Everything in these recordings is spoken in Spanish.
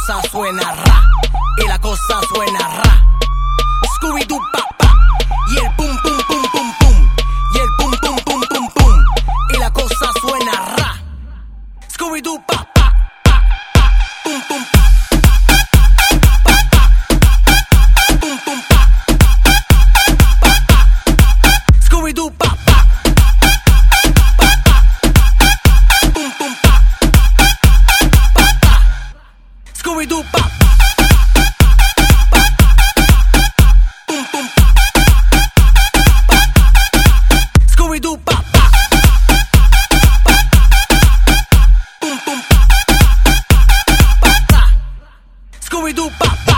cosa suena ra, y la cosa suena ra. Scooby-Doo pa pa, y el pum pum pum pum pum, y el pum pum pum pum pum, y la cosa suena ra. Scooby-Doo pa pa pa pa, pum pum pa. Scooby-Doo pa pa, pum pum pa, pa pa. Scooby-Doo pa pa, pum pum pa, Scooby-Doo pa pa, pum pum pa, Scooby-Doo pa pa.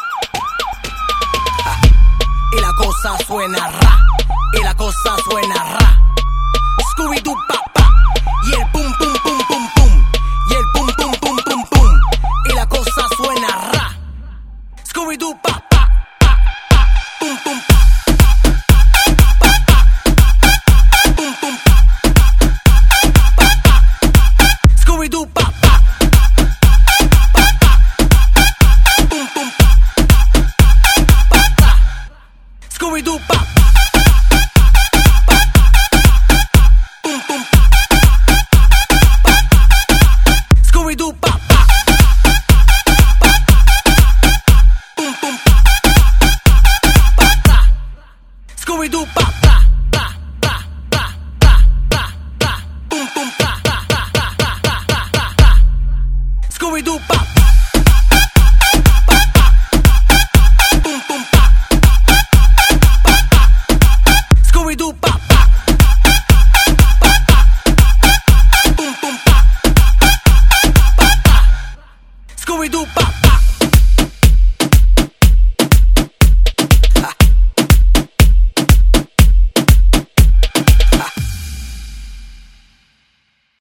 Y la cosa suena ra, y la cosa suena ra.